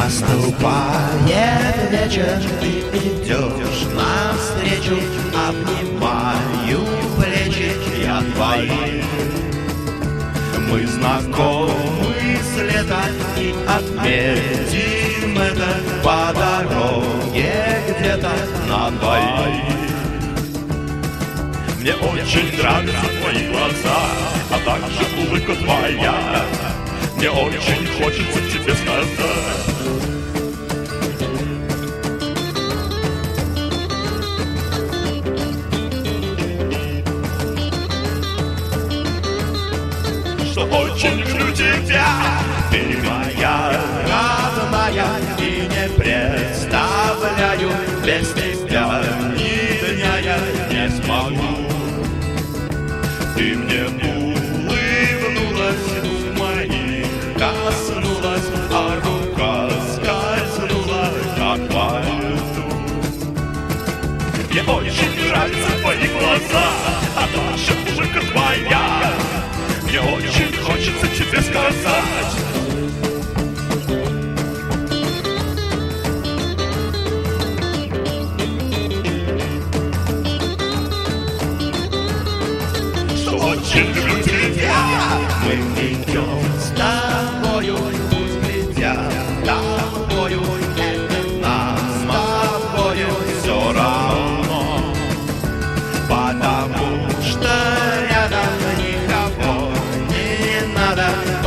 Наступает вечер, ты идешь навстречу, обнимаю плечи я твои. Мы знакомы с лета и отметим это по дороге где-то на двоих. Мне очень нравятся твои глаза, а также улыбка твоя. Мне очень хочется тебе сказать, что очень люблю тебя. Ты моя родная, и не представляю, без тебя ни дня я не смогу. Ты мне Улыбнулась, у моих коснулась, а рука скользнула, как по льду. Мне очень нравятся твои глаза, а также улыбка твоя. Мне очень хочется тебе сказать, что очень люблю тебя. Мы идем с тобою, пусть глядят тобою, это нам с тобою все равно, потому что рядом никого не надо.